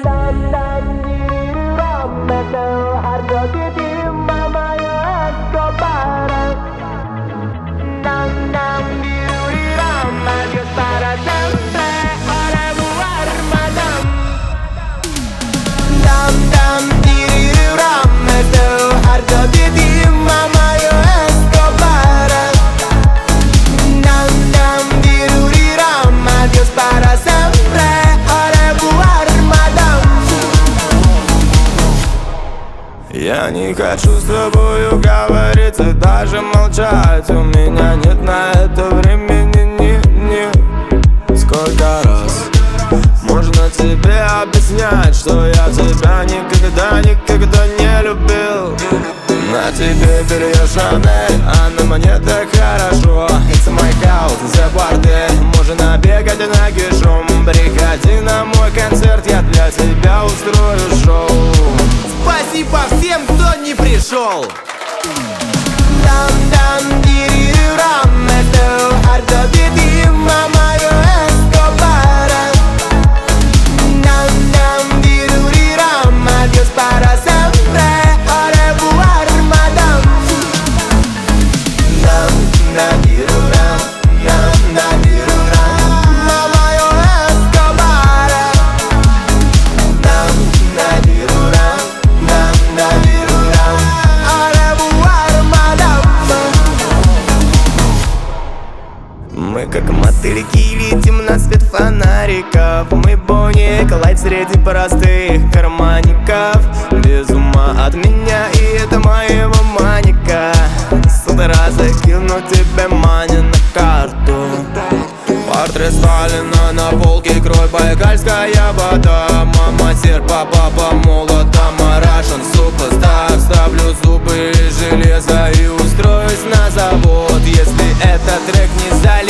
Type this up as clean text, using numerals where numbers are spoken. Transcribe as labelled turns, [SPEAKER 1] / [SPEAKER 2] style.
[SPEAKER 1] Я не хочу с тобою говорить и даже молчать. У меня нет на это времени, Сколько раз можно тебе объяснять, что я тебя никогда не любил. На тебе белье Шанель, а на мне так хорошо. It's my house, the бордель. Можно бегать нагишом. Приходи на мой концерт, я для тебя устрою шоу.
[SPEAKER 2] Спасибо всем, кто не пришел.
[SPEAKER 1] Мы как мотыльки летим на свет фонариков. Мы Бонни и Клайд среди простых карманников. Без ума от меня, и это моего маника. С утра закину тебе мани на карту. Портрет Сталина на полке, кровь байкальская вода. Мама серпа, папа молота, Russian суперстар. Ставлю зубы из железа и устроюсь на завод. Если этот трек не зайдет,